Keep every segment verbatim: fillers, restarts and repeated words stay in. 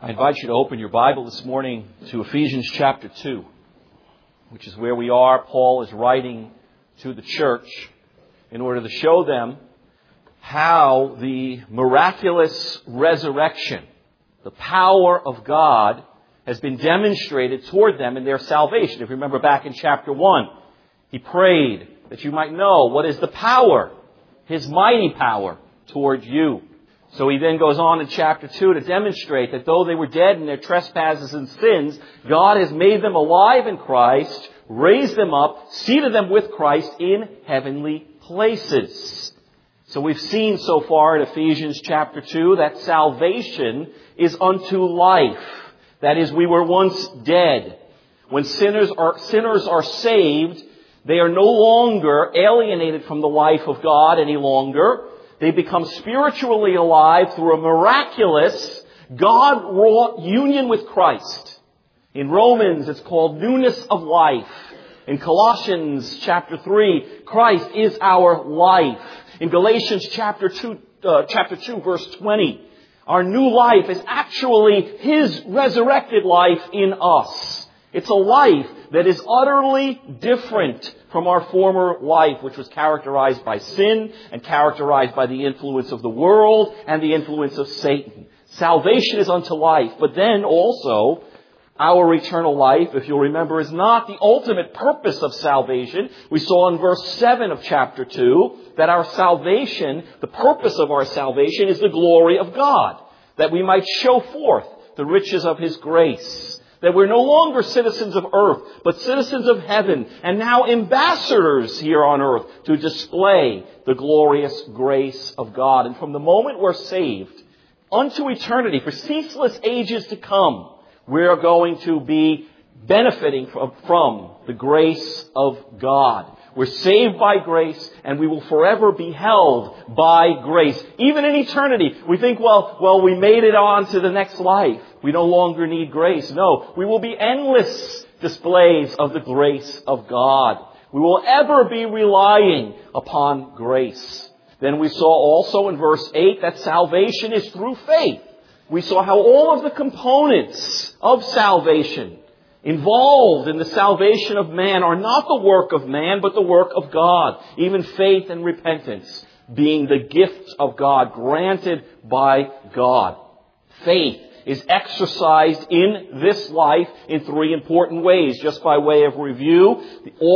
I invite you to open your Bible this morning to Ephesians chapter two, which is where we are. Paul is writing to the church in order to show them how the miraculous resurrection, the power of God, has been demonstrated toward them in their salvation. If you remember back in chapter one, he prayed that you might know what is the power, His mighty power toward you. So he then goes on in chapter two to demonstrate that though they were dead in their trespasses and sins, God has made them alive in Christ, raised them up, seated them with Christ in heavenly places. So we've seen so far in Ephesians chapter two that salvation is unto life. That is, we were once dead. When sinners are, sinners are saved, they are no longer alienated from the life of God any longer. They become spiritually alive through a miraculous, God-wrought union with Christ. In Romans, it's called newness of life. In Colossians chapter three, Christ is our life. In Galatians chapter two, uh, chapter two, verse twenty, our new life is actually His resurrected life in us. It's a life that is utterly different from our former life, which was characterized by sin and characterized by the influence of the world and the influence of Satan. Salvation is unto life, but then also our eternal life, if you'll remember, is not the ultimate purpose of salvation. We saw in verse seven of chapter two that our salvation, the purpose of our salvation is the glory of God, that we might show forth the riches of His grace. That we're no longer citizens of earth, but citizens of heaven, and now ambassadors here on earth to display the glorious grace of God. And from the moment we're saved unto eternity, for ceaseless ages to come, we're going to be benefiting from, from the grace of God. We're saved by grace, and we will forever be held by grace. Even in eternity, we think, well, well, we made it on to the next life. We no longer need grace. No, we will be endless displays of the grace of God. We will ever be relying upon grace. Then we saw also in verse eight that salvation is through faith. We saw how all of the components of salvation involved in the salvation of man are not the work of man, but the work of God. Even faith and repentance being the gifts of God, granted by God. Faith is exercised in this life in three important ways. Just by way of review,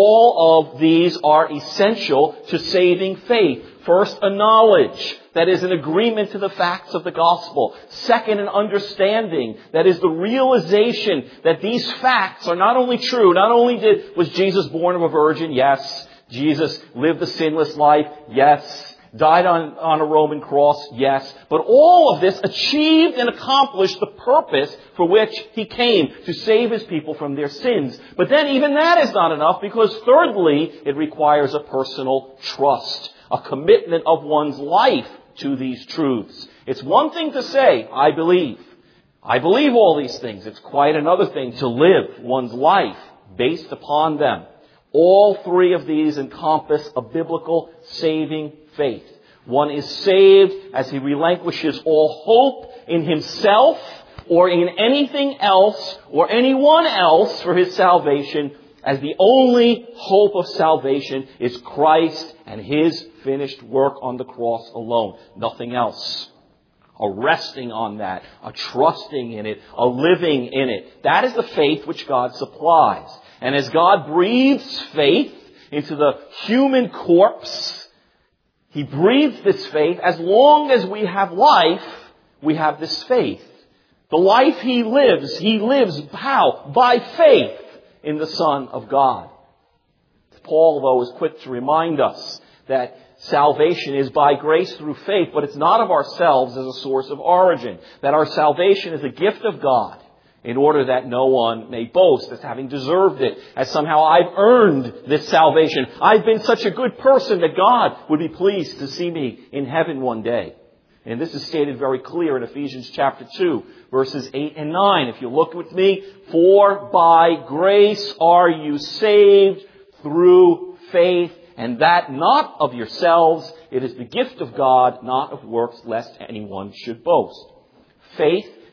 all of these are essential to saving faith. First, a knowledge, that is an agreement to the facts of the gospel. Second, an understanding, that is the realization that these facts are not only true, not only did was Jesus born of a virgin, yes. Jesus lived a sinless life, yes. Died on, on a Roman cross, yes. But all of this achieved and accomplished the purpose for which He came, to save His people from their sins. But then even that is not enough, because thirdly, it requires a personal trust, a commitment of one's life to these truths. It's one thing to say, I believe. I believe all these things. It's quite another thing to live one's life based upon them. All three of these encompass a biblical saving faith. One is saved as he relinquishes all hope in himself or in anything else or anyone else for his salvation, as the only hope of salvation is Christ and His finished work on the cross alone. Nothing else. A resting on that, a trusting in it, a living in it. That is the faith which God supplies. And as God breathes faith into the human corpse, He breathes this faith. As long as we have life, we have this faith. The life He lives, He lives how? By faith in the Son of God. Paul, though, is quick to remind us that salvation is by grace through faith, but it's not of ourselves as a source of origin. That our salvation is a gift of God, in order that no one may boast as having deserved it, as somehow I've earned this salvation. I've been such a good person that God would be pleased to see me in heaven one day. And this is stated very clear in Ephesians chapter two, verses eight and nine. If you look with me, for by grace are you saved through faith, and that not of yourselves. It is the gift of God, not of works, lest anyone should boast. Faith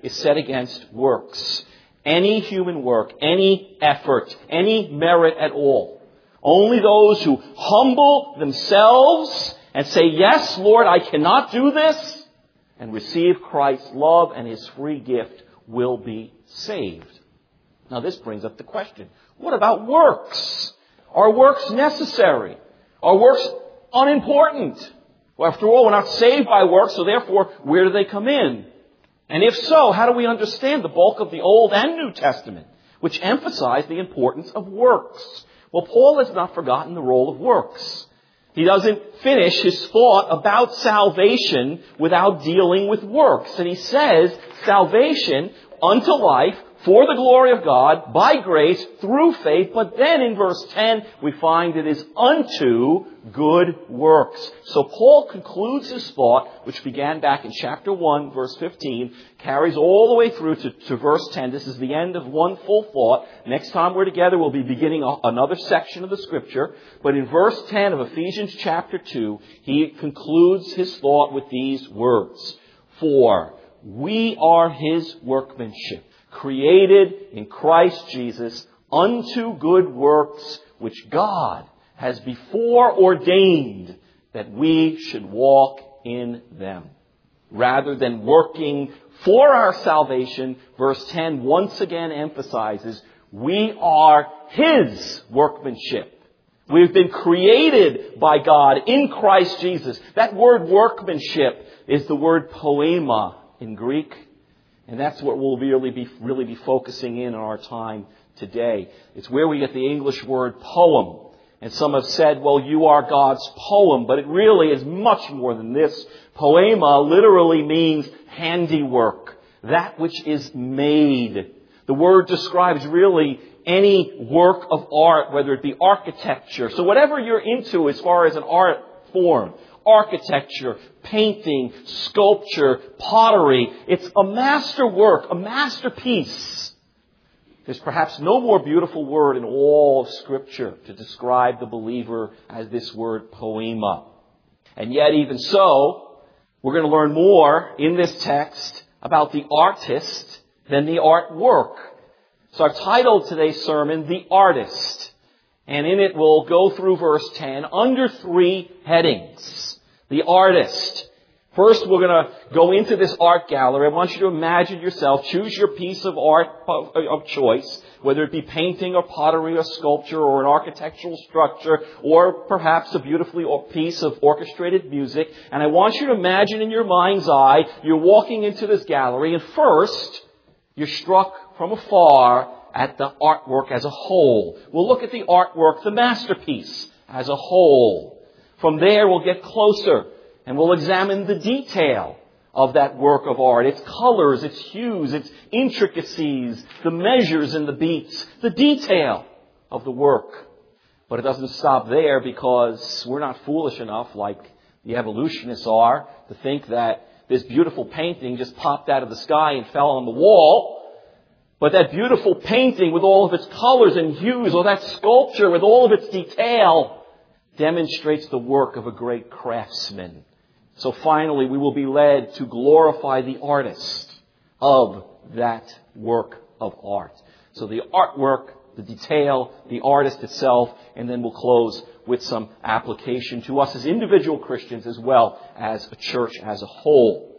is set against works. Any human work, any effort, any merit at all. Only those who humble themselves and say, yes, Lord, I cannot do this, and receive Christ's love and His free gift will be saved. Now this brings up the question, what about works? Are works necessary? Are works unimportant? Well, after all, we're not saved by works, so therefore, where do they come in? And if so, how do we understand the bulk of the Old and New Testament, which emphasize the importance of works? Well, Paul has not forgotten the role of works. He doesn't finish his thought about salvation without dealing with works. And he says, salvation unto life, for the glory of God, by grace, through faith. But then in verse ten, we find it is unto good works. So Paul concludes his thought, which began back in chapter one, verse fifteen, carries all the way through to, to verse ten. This is the end of one full thought. Next time we're together, we'll be beginning a, another section of the Scripture. But in verse ten of Ephesians chapter two, he concludes his thought with these words. For we are His workmanship, created in Christ Jesus unto good works, which God has before ordained that we should walk in them. Rather than working for our salvation, verse ten once again emphasizes, we are His workmanship. We've been created by God in Christ Jesus. That word workmanship is the word poema in Greek. And that's what we'll really be, really be focusing in on our time today. It's where we get the English word poem. And some have said, well, you are God's poem. But it really is much more than this. Poema literally means handiwork. That which is made. The word describes really any work of art, whether it be architecture. So whatever you're into as far as an art form, architecture, painting, sculpture, pottery. It's a masterwork, a masterpiece. There's perhaps no more beautiful word in all of Scripture to describe the believer as this word poema. And yet even so, we're going to learn more in this text about the artist than the artwork. So I've titled today's sermon, The Artist. And in it we'll go through verse ten under three headings. The artist. First, we're going to go into this art gallery. I want you to imagine yourself. Choose your piece of art of, of choice, whether it be painting or pottery or sculpture or an architectural structure or perhaps a beautifully piece of orchestrated music. And I want you to imagine in your mind's eye, you're walking into this gallery and first, you're struck from afar at the artwork as a whole. We'll look at the artwork, the masterpiece, as a whole. From there, we'll get closer and we'll examine the detail of that work of art. Its colors, its hues, its intricacies, the measures and the beats, the detail of the work. But it doesn't stop there because we're not foolish enough, like the evolutionists are, to think that this beautiful painting just popped out of the sky and fell on the wall. But that beautiful painting with all of its colors and hues, or that sculpture with all of its detail, demonstrates the work of a great craftsman. So finally, we will be led to glorify the artist of that work of art. So the artwork, the detail, the artist itself, and then we'll close with some application to us as individual Christians as well as a church as a whole.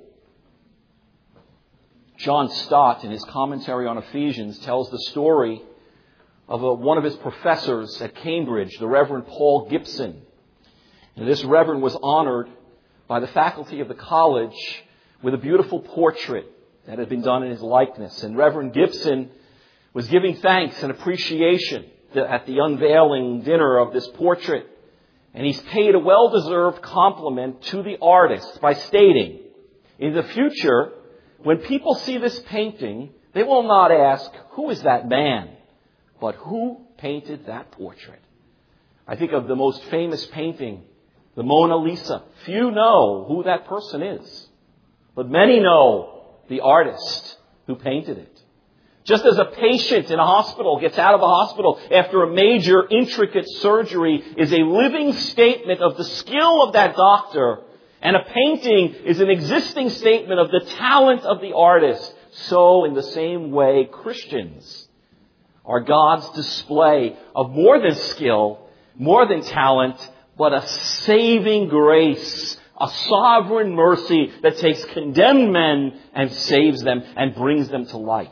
John Stott, in his commentary on Ephesians, tells the story of a, one of his professors at Cambridge, the Reverend Paul Gibson. And this Reverend was honored by the faculty of the college with a beautiful portrait that had been done in his likeness. And Reverend Gibson was giving thanks and appreciation at the unveiling dinner of this portrait. And he's paid a well-deserved compliment to the artist by stating, in the future, when people see this painting, they will not ask, who is that man? But who painted that portrait? I think of the most famous painting, the Mona Lisa. Few know who that person is, but many know the artist who painted it. Just as a patient in a hospital gets out of a hospital after a major, intricate surgery is a living statement of the skill of that doctor, and a painting is an existing statement of the talent of the artist, so in the same way Christians are God's display of more than skill, more than talent, but a saving grace, a sovereign mercy that takes condemned men and saves them and brings them to life.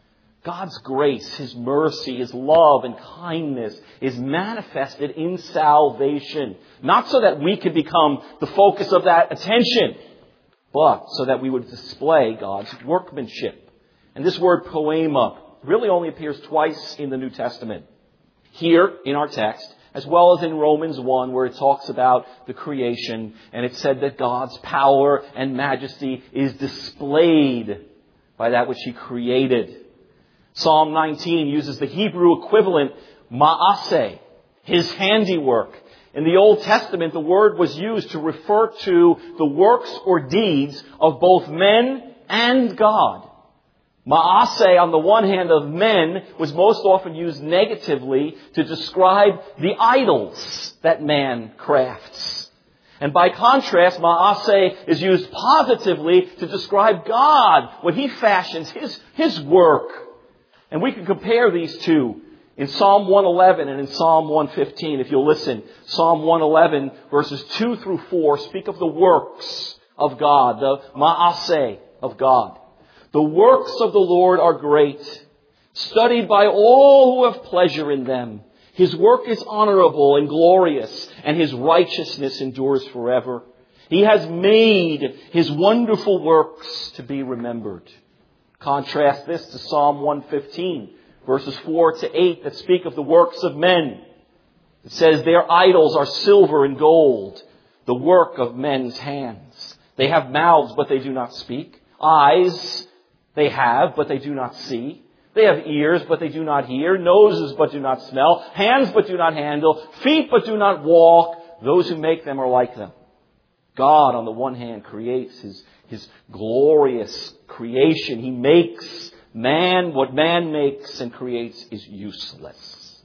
God's grace, His mercy, His love and kindness is manifested in salvation. Not so that we could become the focus of that attention, but so that we would display God's workmanship. And this word poema really only appears twice in the New Testament. Here in our text, as well as in Romans one, where it talks about the creation, and it said that God's power and majesty is displayed by that which He created. Psalm nineteen uses the Hebrew equivalent, ma'aseh, His handiwork. In the Old Testament, the word was used to refer to the works or deeds of both men and God. Ma'aseh, on the one hand, of men, was most often used negatively to describe the idols that man crafts. And by contrast, ma'aseh is used positively to describe God, what He fashions, His, His work. And we can compare these two in Psalm one eleven and in Psalm one fifteen. If you'll listen, Psalm one eleven, verses two through four, speak of the works of God, the ma'aseh of God. The works of the Lord are great, studied by all who have pleasure in them. His work is honorable and glorious, and His righteousness endures forever. He has made His wonderful works to be remembered. Contrast this to Psalm one fifteen, verses four to eight, that speak of the works of men. It says, their idols are silver and gold, the work of men's hands. They have mouths, but they do not speak. Eyes they have, but they do not see. They have ears, but they do not hear. Noses, but do not smell. Hands, but do not handle. Feet, but do not walk. Those who make them are like them. God, on the one hand, creates His, His glorious creation. He makes man. What man makes and creates is useless.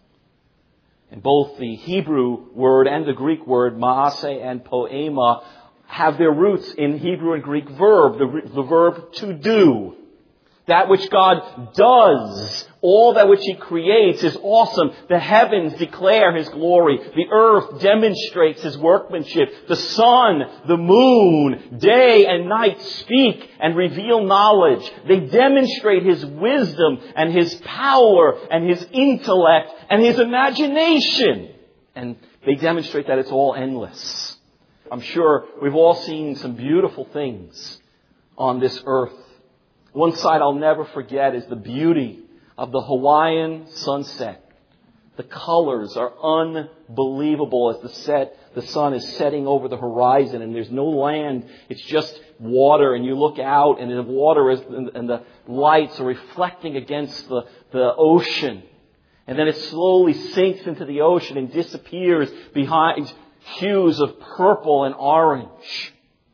And both the Hebrew word and the Greek word, ma'aseh and poema, have their roots in Hebrew and Greek verb, the, the verb to do. That which God does, all that which He creates is awesome. The heavens declare His glory. The earth demonstrates His workmanship. The sun, the moon, day and night speak and reveal knowledge. They demonstrate His wisdom and His power and His intellect and His imagination. And they demonstrate that it's all endless. I'm sure we've all seen some beautiful things on this earth. One sight I'll never forget is the beauty of the Hawaiian sunset. The colors are unbelievable as the set, the sun is setting over the horizon and there's no land. It's just water, and you look out and the water is, and the lights are reflecting against the, the ocean. And then it slowly sinks into the ocean and disappears behind hues of purple and orange.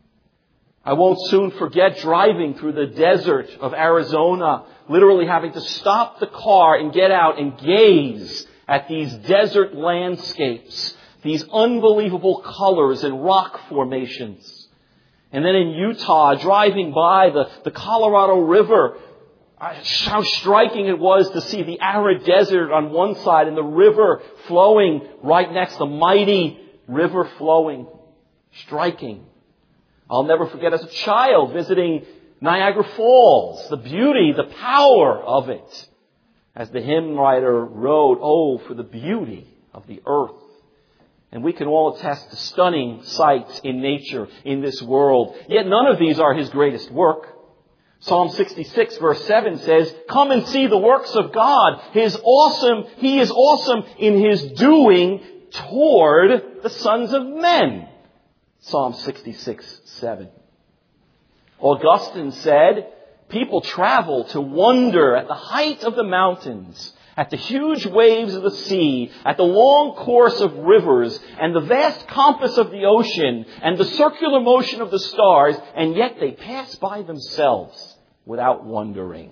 I won't soon forget driving through the desert of Arizona, literally having to stop the car and get out and gaze at these desert landscapes, these unbelievable colors and rock formations. And then in Utah, driving by the, the Colorado River, how striking it was to see the arid desert on one side and the river flowing right next, the mighty river flowing. Striking. I'll never forget as a child visiting Niagara Falls, the beauty, the power of it. As the hymn writer wrote, oh, for the beauty of the earth. And we can all attest to stunning sights in nature in this world. Yet none of these are His greatest work. Psalm sixty-six verse seven says, come and see the works of God. His awesome, He is awesome in His doing toward the sons of men. Psalm sixty-six seven. Augustine said, people travel to wonder at the height of the mountains, at the huge waves of the sea, at the long course of rivers, and the vast compass of the ocean, and the circular motion of the stars, and yet they pass by themselves without wondering.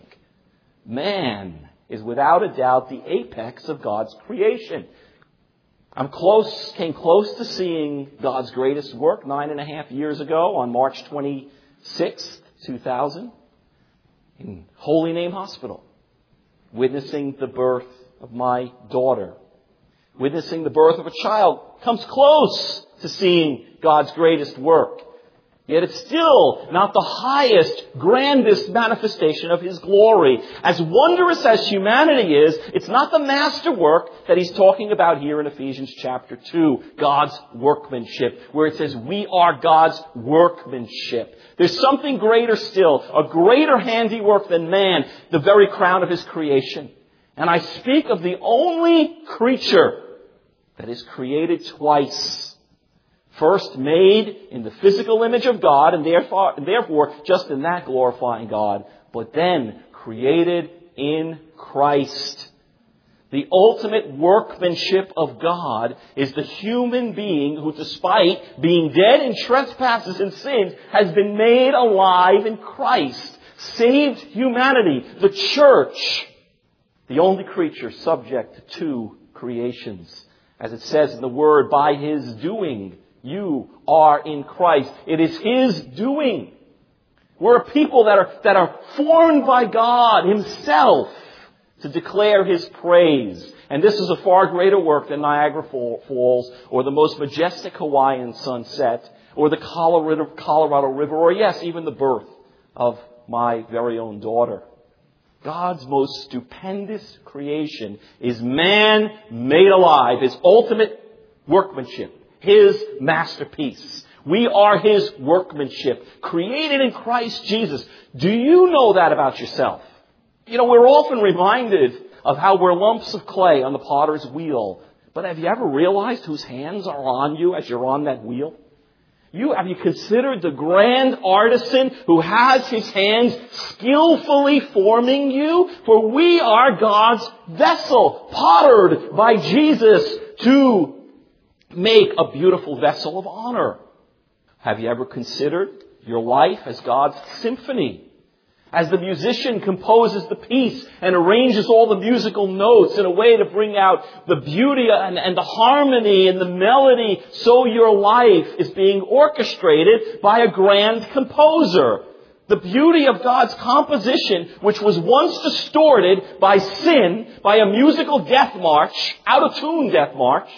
Man is without a doubt the apex of God's creation. I'm close, came close to seeing God's greatest work nine and a half years ago on March twenty-sixth, two thousand. in Holy Name Hospital, witnessing the birth of my daughter, witnessing the birth of a child, comes close to seeing God's greatest work. Yet it's still not the highest, grandest manifestation of His glory. As wondrous as humanity is, it's not the masterwork that he's talking about here in Ephesians chapter two, God's workmanship, where it says we are God's workmanship. There's something greater still, a greater handiwork than man, the very crown of His creation. And I speak of the only creature that is created twice. First made in the physical image of God, and therefore, therefore just in that glorifying God, but then created in Christ. The ultimate workmanship of God is the human being who, despite being dead in trespasses and sins, has been made alive in Christ. Saved humanity, the church, the only creature subject to two creations. As it says in the Word, by His doing, you are in Christ. It is His doing. We're a people that are, that are formed by God Himself to declare His praise. And this is a far greater work than Niagara Falls or the most majestic Hawaiian sunset or the Colorado, Colorado River or, yes, even the birth of my very own daughter. God's most stupendous creation is man made alive, His ultimate workmanship. His masterpiece. We are His workmanship, created in Christ Jesus. Do you know that about yourself? You know, we're often reminded of how we're lumps of clay on the potter's wheel. But have you ever realized whose hands are on you as you're on that wheel? You, have you considered the grand artisan who has his hands skillfully forming you? For we are God's vessel, pottered by Jesus to make a beautiful vessel of honor. Have you ever considered your life as God's symphony? As the musician composes the piece and arranges all the musical notes in a way to bring out the beauty and, and the harmony and the melody, so your life is being orchestrated by a grand composer. The beauty of God's composition, which was once distorted by sin, by a musical death march, out-of-tune death march,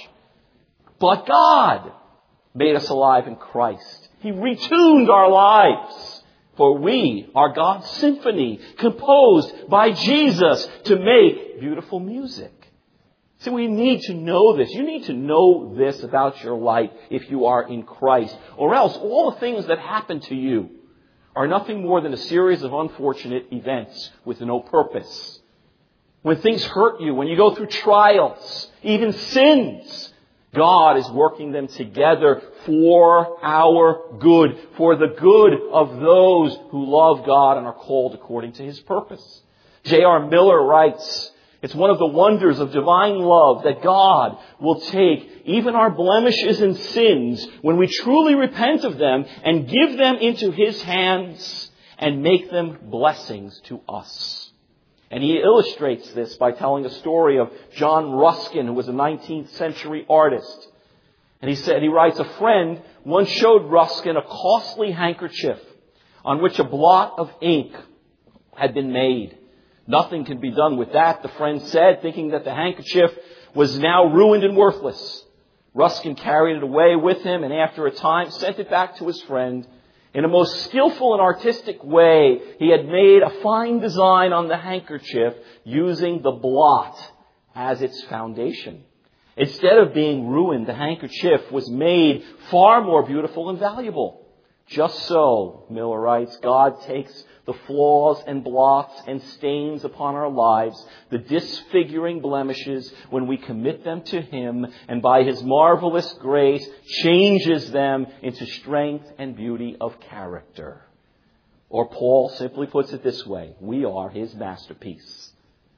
but God made us alive in Christ. He retuned our lives. For we are God's symphony, composed by Jesus to make beautiful music. See, we need to know this. You need to know this about your life if you are in Christ. Or else all the things that happen to you are nothing more than a series of unfortunate events with no purpose. When things hurt you, when you go through trials, even sins, God is working them together for our good, for the good of those who love God and are called according to His purpose. J R Miller writes, it's one of the wonders of divine love that God will take even our blemishes and sins when we truly repent of them and give them into His hands and make them blessings to us. And he illustrates this by telling a story of John Ruskin, who was a nineteenth century artist. And he said, he writes, a friend once showed Ruskin a costly handkerchief on which a blot of ink had been made. Nothing can be done with that, the friend said, thinking that the handkerchief was now ruined and worthless. Ruskin carried it away with him and after a time sent it back to his friend. In a most skillful and artistic way, he had made a fine design on the handkerchief using the blot as its foundation. Instead of being ruined, the handkerchief was made far more beautiful and valuable. Just so, Miller writes, God takes the flaws and blots and stains upon our lives, the disfiguring blemishes, when we commit them to Him, and by His marvelous grace changes them into strength and beauty of character. Or Paul simply puts it this way, we are His masterpiece.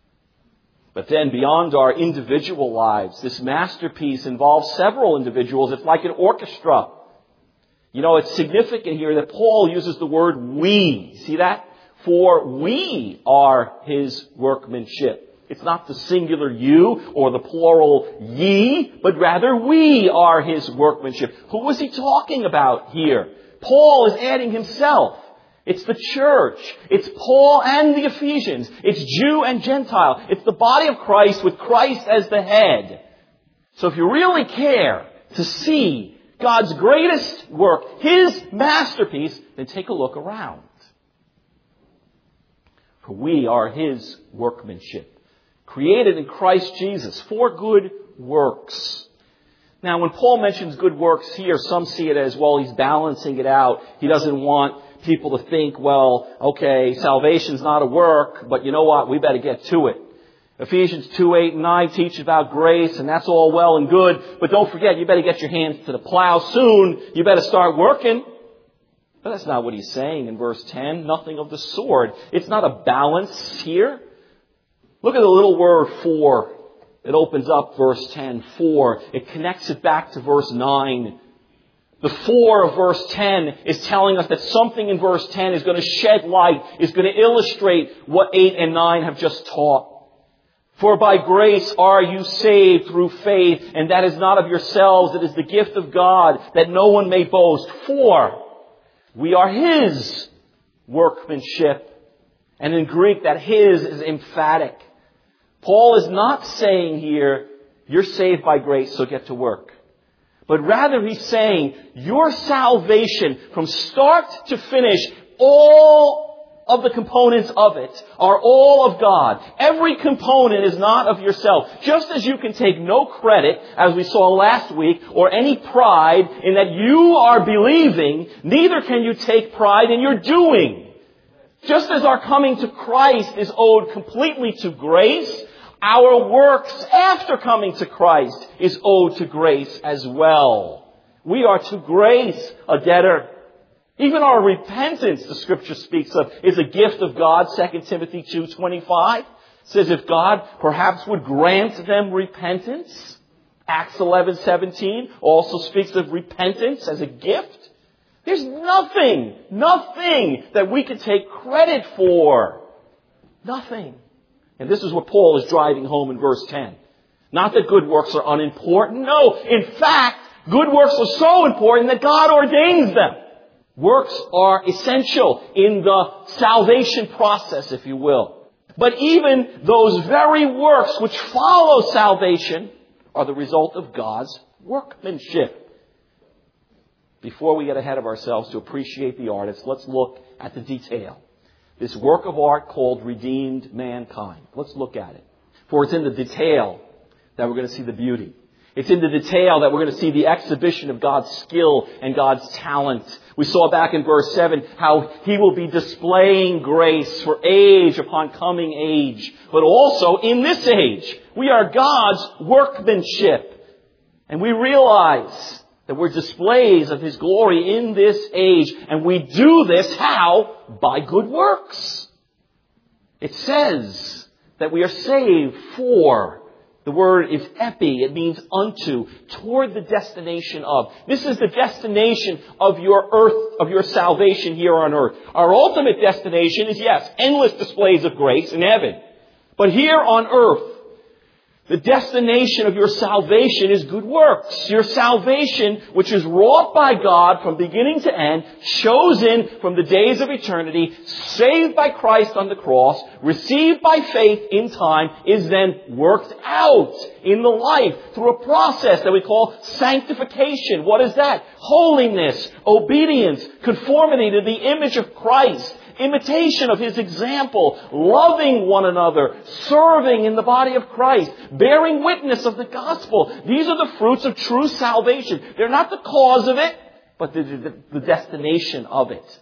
But then beyond our individual lives, this masterpiece involves several individuals. It's like an orchestra. You know, it's significant here that Paul uses the word we. See that? For we are His workmanship. It's not the singular you or the plural ye, but rather we are His workmanship. Who was he talking about here? Paul is adding himself. It's the church. It's Paul and the Ephesians. It's Jew and Gentile. It's the body of Christ with Christ as the head. So if you really care to see God's greatest work, His masterpiece, then take a look around. For we are His workmanship, created in Christ Jesus for good works. Now, when Paul mentions good works here, some see it as, well, he's balancing it out. He doesn't want people to think, well, okay, salvation's not a work, but you know what? We better get to it. Ephesians two, eight, and nine teach about grace, and that's all well and good. But don't forget, you better get your hands to the plow soon. You better start working. But that's not what he's saying in verse ten. Nothing of the sort. It's not a balance here. Look at the little word for. It opens up verse ten, for. It connects it back to verse nine. The for of verse ten is telling us that something in verse ten is going to shed light, is going to illustrate what eight and nine have just taught. For by grace are you saved through faith, and that is not of yourselves, it is the gift of God, that no one may boast. For we are His workmanship. And in Greek, that His is emphatic. Paul is not saying here, you're saved by grace, so get to work. But rather he's saying, your salvation from start to finish, all of the components of it are all of God. Every component is not of yourself. Just as you can take no credit, as we saw last week, or any pride in that you are believing, neither can you take pride in your doing. Just as our coming to Christ is owed completely to grace, our works after coming to Christ is owed to grace as well. We are to grace a debtor. Even our repentance, the Scripture speaks of, is a gift of God. Second Timothy two twenty-five says if God perhaps would grant them repentance. Acts eleven seventeen also speaks of repentance as a gift. There's nothing, nothing that we can take credit for. Nothing. And this is what Paul is driving home in verse ten. Not that good works are unimportant. No, in fact, good works are so important that God ordains them. Works are essential in the salvation process, if you will. But even those very works which follow salvation are the result of God's workmanship. Before we get ahead of ourselves to appreciate the artist, let's look at the detail. This work of art called redeemed mankind. Let's look at it. For it's in the detail that we're going to see the beauty. It's in the detail that we're going to see the exhibition of God's skill and God's talent. We saw back in verse seven how He will be displaying grace for age upon coming age. But also in this age, we are God's workmanship. And we realize that we're displays of His glory in this age. And we do this how? By good works. It says that we are saved for. The word is epi. It means unto, toward the destination of. This is the destination of your earth, of your salvation here on earth. Our ultimate destination is, yes, endless displays of grace in heaven. But here on earth, the destination of your salvation is good works. Your salvation, which is wrought by God from beginning to end, chosen from the days of eternity, saved by Christ on the cross, received by faith in time, is then worked out in the life through a process that we call sanctification. What is that? Holiness, obedience, conformity to the image of Christ. Imitation of His example, loving one another, serving in the body of Christ, bearing witness of the gospel. These are the fruits of true salvation. They're not the cause of it, but the, the, the destination of it.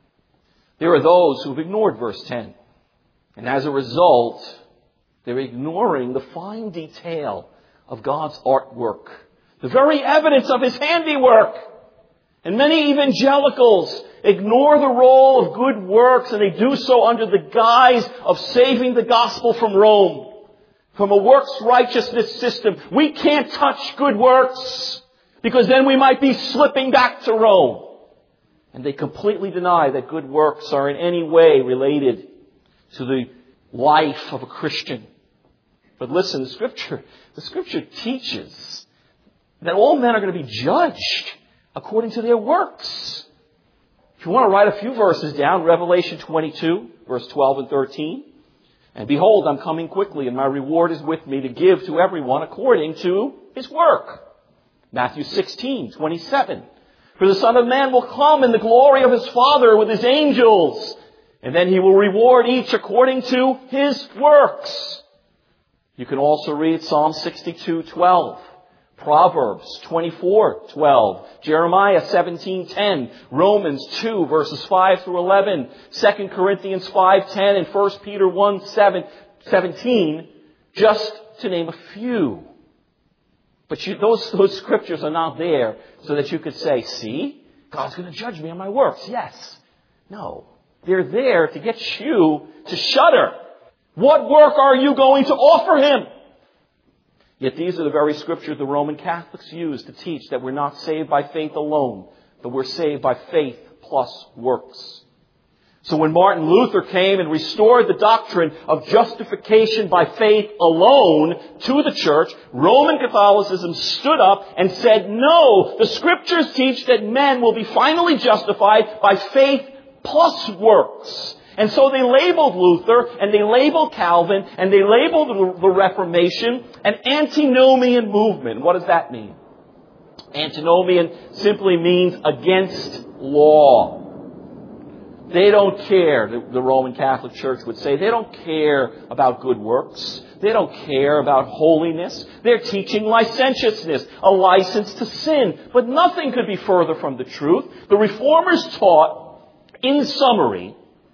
There are those who've ignored verse ten. And as a result, they're ignoring the fine detail of God's artwork, the very evidence of His handiwork. And many evangelicals ignore the role of good works, and they do so under the guise of saving the gospel from Rome, from a works righteousness system. We can't touch good works because then we might be slipping back to Rome. And they completely deny that good works are in any way related to the life of a Christian. But listen, the Scripture, the Scripture teaches that all men are going to be judged according to their works. If you want to write a few verses down, Revelation twenty-two, verse twelve and thirteen. And behold, I'm coming quickly, and my reward is with me to give to everyone according to his work. Matthew sixteen, twenty-seven. For the Son of Man will come in the glory of his Father with his angels, and then he will reward each according to his works. You can also read Psalm sixty-two, twelve. Proverbs twenty-four, twelve, Jeremiah seventeen, ten, Romans two, verses five through eleven, Second Corinthians five, ten, and First Peter one, seven, seventeen, just to name a few. But you, those, those scriptures are not there so that you could say, see, God's going to judge me on my works. Yes. No. They're there to get you to shudder. What work are you going to offer him? Yet these are the very scriptures the Roman Catholics use to teach that we're not saved by faith alone, but we're saved by faith plus works. So when Martin Luther came and restored the doctrine of justification by faith alone to the church, Roman Catholicism stood up and said, no, the scriptures teach that men will be finally justified by faith plus works. And so they labeled Luther, and they labeled Calvin, and they labeled the Reformation an antinomian movement. What does that mean? Antinomian simply means against law. They don't care, the Roman Catholic Church would say, they don't care about good works. They don't care about holiness. They're teaching licentiousness, a license to sin. But nothing could be further from the truth. The Reformers taught, in summary,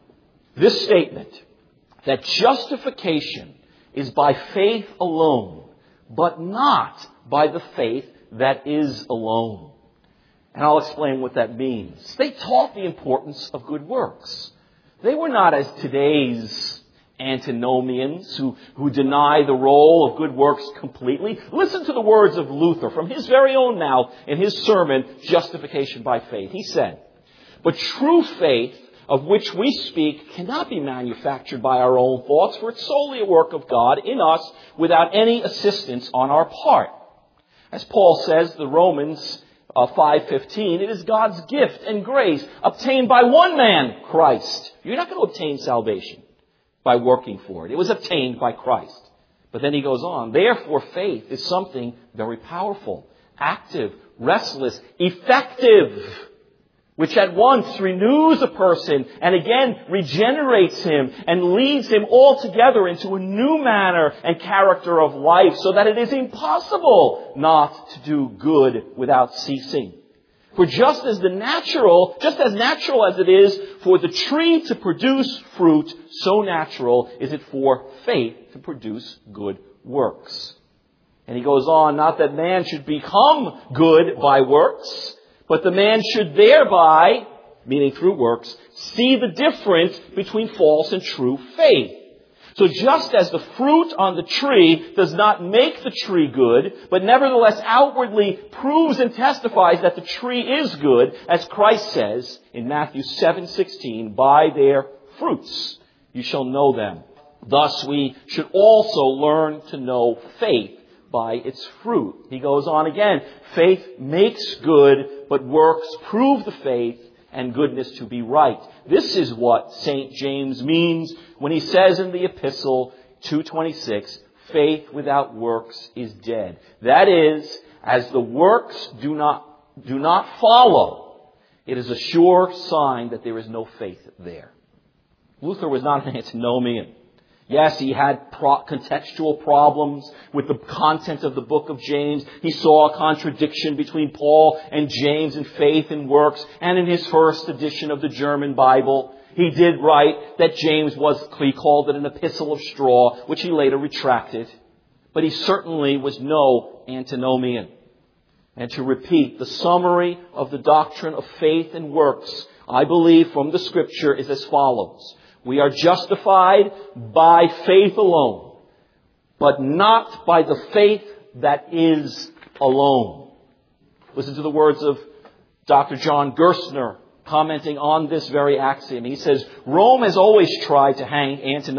this statement, that justification is by faith alone, but not by the faith that is alone. And I'll explain what that means. They taught the importance of good works. They were not as today's antinomians who, who deny the role of good works completely. Listen to the words of Luther from his very own mouth in his sermon, Justification by Faith. He said, but true faith of which we speak cannot be manufactured by our own thoughts, for it's solely a work of God in us without any assistance on our part. As Paul says, the Romans uh, five fifteen, it is God's gift and grace obtained by one man, Christ. You're not going to obtain salvation by working for it. It was obtained by Christ. But then he goes on, therefore faith is something very powerful, active, restless, effective, which at once renews a person and again regenerates him and leads him altogether into a new manner and character of life, so that it is impossible not to do good without ceasing. For just as the natural, just as natural as it is for the tree to produce fruit, so natural is it for faith to produce good works. And he goes on, not that man should become good by works, but the man should thereby, meaning through works, see the difference between false and true faith. So just as the fruit on the tree does not make the tree good, but nevertheless outwardly proves and testifies that the tree is good, as Christ says in Matthew seven sixteen, by their fruits you shall know them. Thus we should also learn to know faith by its fruit. He goes on again, faith makes good, but works prove the faith and goodness to be right. This is what Saint James means when he says in the epistle two twenty-six, faith without works is dead. That is, as the works do not, do not follow, it is a sure sign that there is no faith there. Luther was not an antinomian. Yes, he had pro- contextual problems with the content of the book of James. He saw a contradiction between Paul and James in faith and works. And in his first edition of the German Bible, he did write that James was, he called it an epistle of straw, which he later retracted. But he certainly was no antinomian. And to repeat, the summary of the doctrine of faith and works, I believe from the Scripture, is as follows. We are justified by faith alone, but not by the faith that is alone. Listen to the words of Doctor John Gerstner commenting on this very axiom. He says, Rome has always tried to hang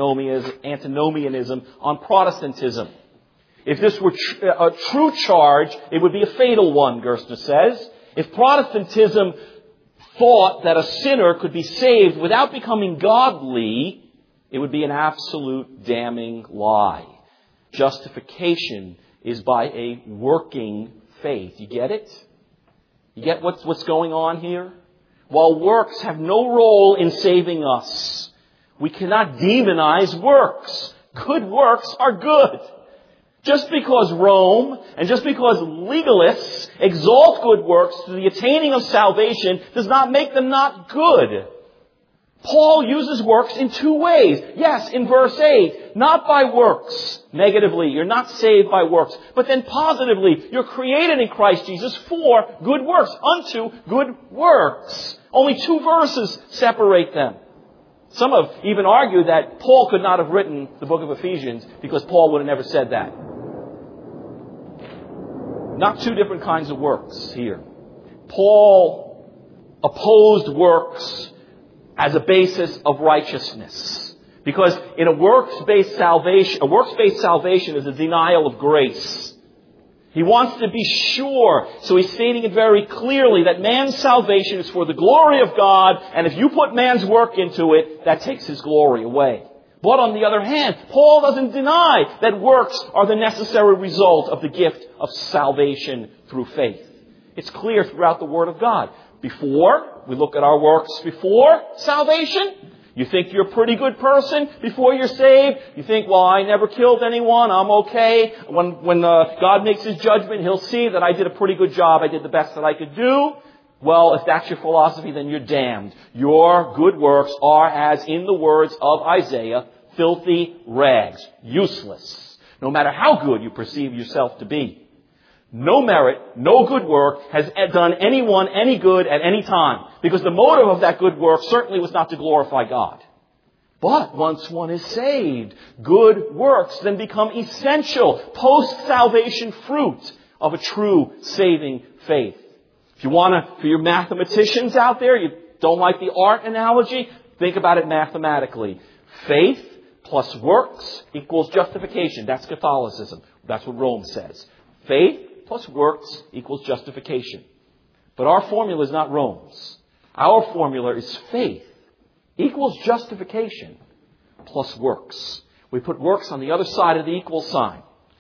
antinomianism on Protestantism. If this were tr- a true charge, it would be a fatal one, Gerstner says. If Protestantism thought that a sinner could be saved without becoming godly, it would be an absolute damning lie. Justification is by a working faith. You get it? You get what's, what's going on here? While works have no role in saving us, we cannot demonize works. Good works are good. Just because Rome and just because legalists exalt good works to the attaining of salvation does not make them not good. Paul uses works in two ways. Yes, in verse eight, not by works. Negatively, you're not saved by works. But then positively, you're created in Christ Jesus for good works, unto good works. Only two verses separate them. Some have even argued that Paul could not have written the book of Ephesians because Paul would have never said that. Not two different kinds of works here. Paul opposed works as a basis of righteousness. Because in a works-based salvation, a works-based salvation is a denial of grace. He wants to be sure, so he's stating it very clearly that man's salvation is for the glory of God, and if you put man's work into it, that takes his glory away. But on the other hand, Paul doesn't deny that works are the necessary result of the gift of salvation through faith. It's clear throughout the Word of God. Before, we look at our works before salvation. You think you're a pretty good person before you're saved. You think, well, I never killed anyone. I'm okay. When, when uh, God makes His judgment, He'll see that I did a pretty good job. I did the best that I could do. Well, if that's your philosophy, then you're damned. Your good works are, as in the words of Isaiah, filthy rags. Useless. No matter how good you perceive yourself to be. No merit, no good work has done anyone any good at any time. Because the motive of that good work certainly was not to glorify God. But once one is saved, good works then become essential post-salvation fruit of a true saving faith. If you want to, for your mathematicians out there, you don't like the art analogy, think about it mathematically. Faith plus works equals justification. That's Catholicism. That's what Rome says. Faith plus works equals justification. But our formula is not Rome's. Our formula is faith equals justification plus works. We put works on the other side of the equal sign.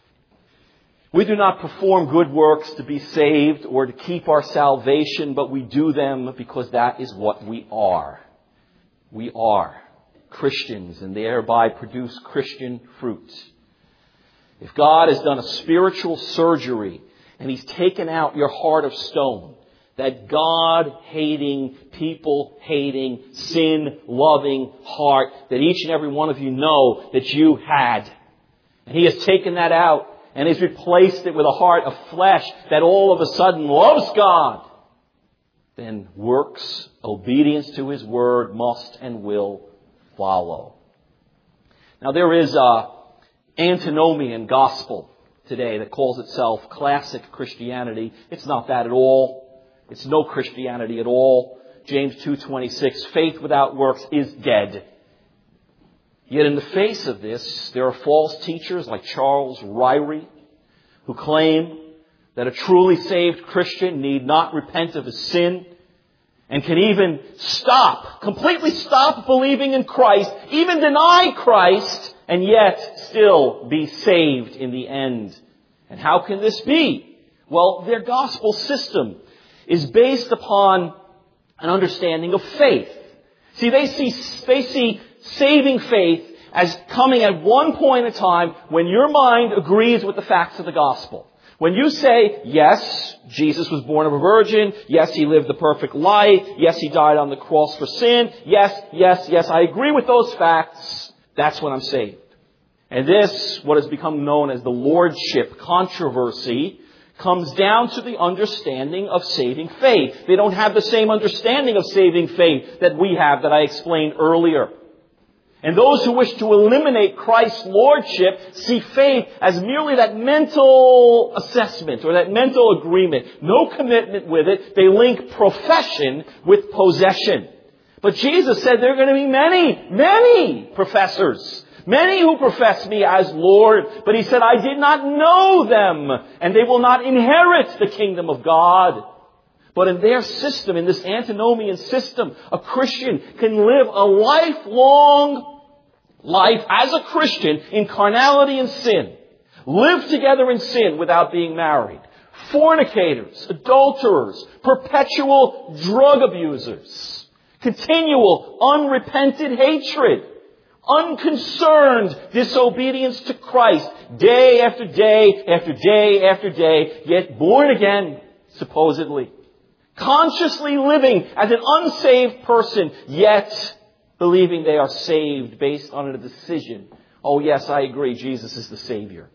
We do not perform good works to be saved or to keep our salvation, but we do them because that is what we are. We are Christians and thereby produce Christian fruit. If God has done a spiritual surgery and He's taken out your heart of stone, that God-hating, people-hating, sin-loving heart that each and every one of you know that you had. And He has taken that out and He's replaced it with a heart of flesh that all of a sudden loves God. Then works, obedience to His word must and will follow. Now there is a antinomian gospel today that calls itself classic Christianity. It's not that at all. It's no Christianity at all. James two twenty-six, faith without works is dead. Yet in the face of this, there are false teachers like Charles Ryrie who claim that a truly saved Christian need not repent of his sin and can even stop, completely stop believing in Christ, even deny Christ, and yet still be saved in the end. And how can this be? Well, their gospel system is based upon an understanding of faith. See, they see, they see saving faith as coming at one point in time when your mind agrees with the facts of the gospel. When you say, yes, Jesus was born of a virgin. Yes, He lived the perfect life. Yes, He died on the cross for sin. Yes, yes, yes, I agree with those facts. That's when I'm saved. And this, what has become known as the lordship controversy, comes down to the understanding of saving faith. They don't have the same understanding of saving faith that we have that I explained earlier. And those who wish to eliminate Christ's lordship see faith as merely that mental assessment or that mental agreement. No commitment with it. They link profession with possession. But Jesus said there are going to be many, many professors. Many who profess me as Lord. But He said, I did not know them, and they will not inherit the kingdom of God. But in their system, in this antinomian system, a Christian can live a lifelong life as a Christian in carnality and sin. Live together in sin without being married. Fornicators, adulterers, perpetual drug abusers, continual unrepented hatred, unconcerned disobedience to Christ, day after day after day after day, yet born again, supposedly. Consciously living as an unsaved person, yet believing they are saved based on a decision. Oh yes, I agree, Jesus is the Savior.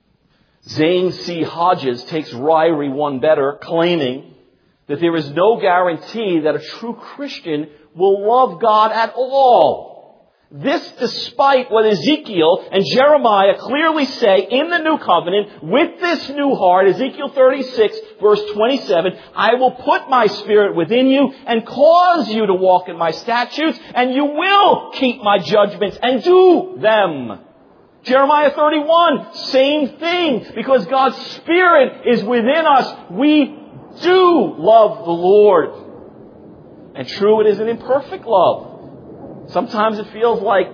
Zane C. Hodges takes Ryrie one better, claiming that there is no guarantee that a true Christian will love God at all. This despite what Ezekiel and Jeremiah clearly say in the New Covenant, with this new heart, Ezekiel thirty-six, verse twenty-seven, I will put my Spirit within you and cause you to walk in my statutes, and you will keep my judgments and do them. Jeremiah thirty-one, same thing. Because God's Spirit is within us, we do love the Lord. And true, it is an imperfect love. Sometimes it feels like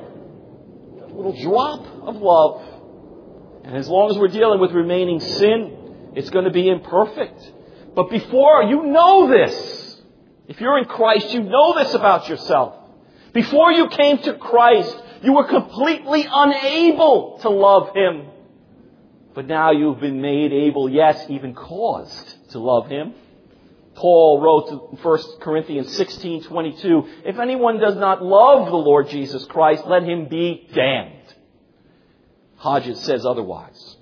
a little drop of love. And as long as we're dealing with remaining sin, it's going to be imperfect. But before, you know this. If you're in Christ, you know this about yourself. Before you came to Christ, you were completely unable to love Him. But now you've been made able, yes, even caused to love Him. Paul wrote in First Corinthians sixteen twenty-two, if anyone does not love the Lord Jesus Christ, let him be damned. Hodges says otherwise.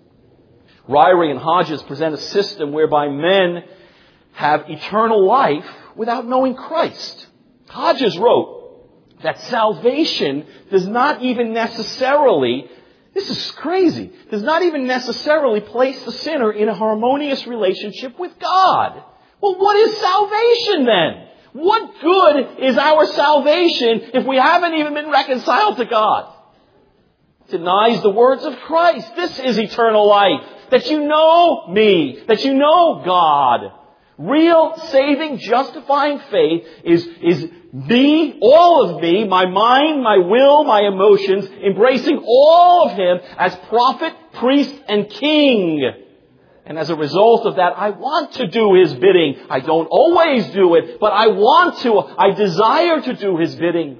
Ryrie and Hodges present a system whereby men have eternal life without knowing Christ. Hodges wrote that salvation does not even necessarily, this is crazy, does not even necessarily place the sinner in a harmonious relationship with God. Well, what is salvation then? What good is our salvation if we haven't even been reconciled to God? It denies the words of Christ. This is eternal life. That you know me. That you know God. Real, saving, justifying faith is, is me, all of me, my mind, my will, my emotions, embracing all of Him as prophet, priest, and king. And as a result of that, I want to do His bidding. I don't always do it, but I want to. I desire to do His bidding.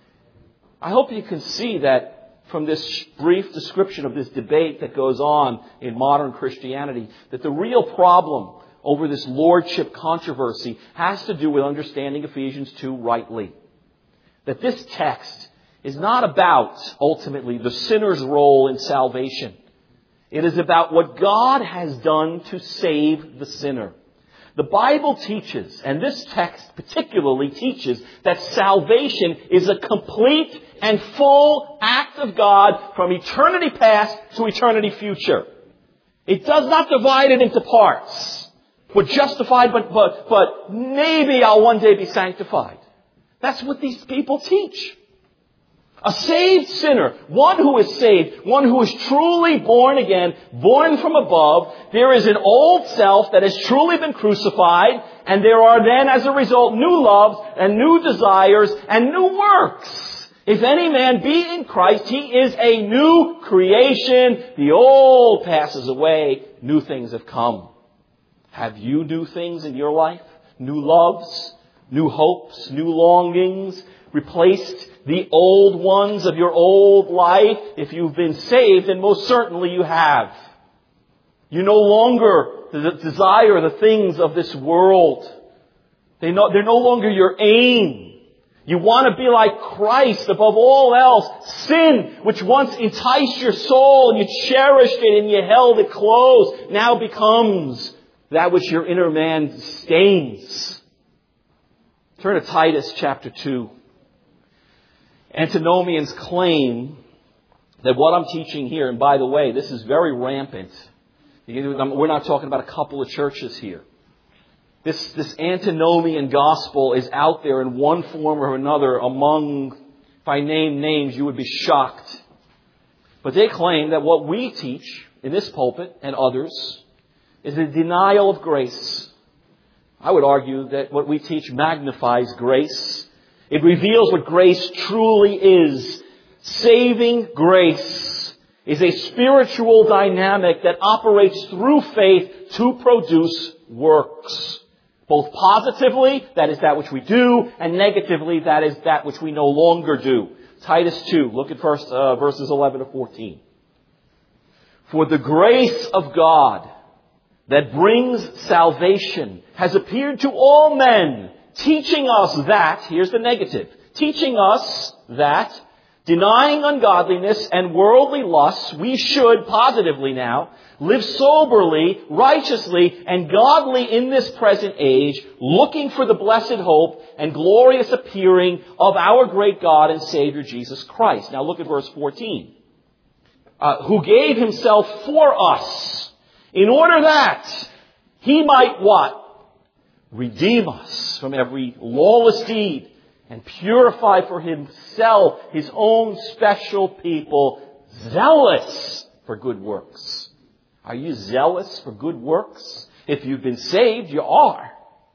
I hope you can see that from this brief description of this debate that goes on in modern Christianity, that the real problem over this lordship controversy has to do with understanding Ephesians two rightly. That this text is not about, ultimately, the sinner's role in salvation. It is about what God has done to save the sinner. The Bible teaches, and this text particularly teaches, that salvation is a complete and full act of God from eternity past to eternity future. It does not divide it into parts. We're justified, but, but, but maybe I'll one day be sanctified. That's what these people teach. A saved sinner, one who is saved, one who is truly born again, born from above. There is an old self that has truly been crucified, and there are then, as a result, new loves and new desires and new works. If any man be in Christ, he is a new creation. The old passes away, new things have come. Have you new things in your life? New loves, new hopes, new longings, replaced the old ones of your old life? If you've been saved, then most certainly you have. You no longer desire the things of this world. They no, they're no longer your aim. You want to be like Christ above all else. Sin, which once enticed your soul and you cherished it and you held it close, now becomes that which your inner man stains. Turn to Titus chapter two. Antinomians claim that what I'm teaching here, and by the way, this is very rampant. We're not talking about a couple of churches here. This, this antinomian gospel is out there in one form or another among, if I name names, you would be shocked. But they claim that what we teach in this pulpit and others is a denial of grace. I would argue that what we teach magnifies grace. It reveals what grace truly is. Saving grace is a spiritual dynamic that operates through faith to produce works. Both positively, that is that which we do, and negatively, that is that which we no longer do. Titus two, look at verse, uh, verses eleven to fourteen. For the grace of God that brings salvation has appeared to all men, teaching us that, here's the negative, teaching us that, denying ungodliness and worldly lusts, we should, positively now, live soberly, righteously, and godly in this present age, looking for the blessed hope and glorious appearing of our great God and Savior Jesus Christ. Now look at verse fourteen. Uh, who gave himself for us, in order that he might what? Redeem us from every lawless deed and purify for himself his own special people, zealous for good works. Are you zealous for good works? If you've been saved, you are.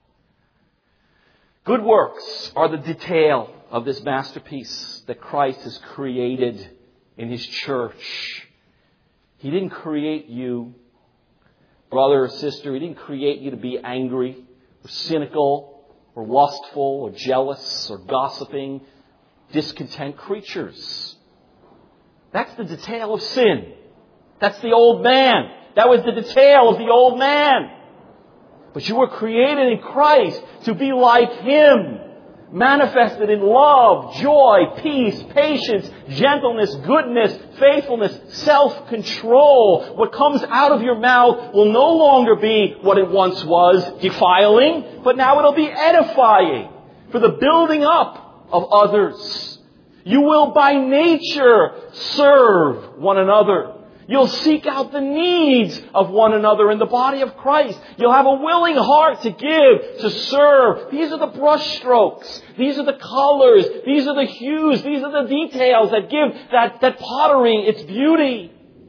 Good works are the detail of this masterpiece that Christ has created in His church. He didn't create you, brother or sister, He didn't create you to be angry or cynical or lustful or jealous or gossiping, discontent creatures. That's the detail of sin. That's the old man. That was the detail of the old man. But you were created in Christ to be like Him, manifested in love, joy, peace, patience, gentleness, goodness, faithfulness, self-control. What comes out of your mouth will no longer be what it once was, defiling, but now it'll be edifying for the building up of others. You will by nature serve one another. You'll seek out the needs of one another in the body of Christ. You'll have a willing heart to give, to serve. These are the brush strokes. These are the colors. These are the hues. These are the details that give that, that pottery its beauty.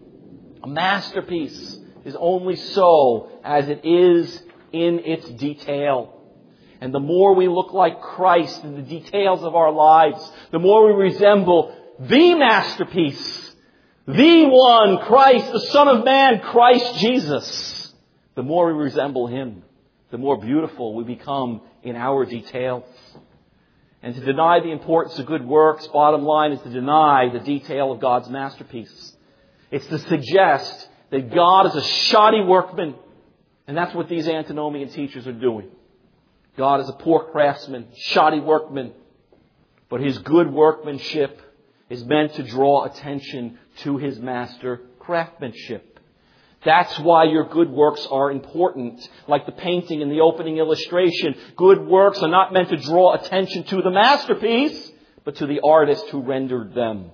A masterpiece is only so as it is in its detail. And the more we look like Christ in the details of our lives, the more we resemble the masterpiece, the one, Christ, the Son of Man, Christ Jesus. The more we resemble Him, the more beautiful we become in our details. And to deny the importance of good works, bottom line, is to deny the detail of God's masterpiece. It's to suggest that God is a shoddy workman. And that's what these antinomian teachers are doing. God is a poor craftsman, shoddy workman. But His good workmanship is meant to draw attention to His master craftsmanship. That's why your good works are important. Like the painting in the opening illustration, good works are not meant to draw attention to the masterpiece, but to the artist who rendered them.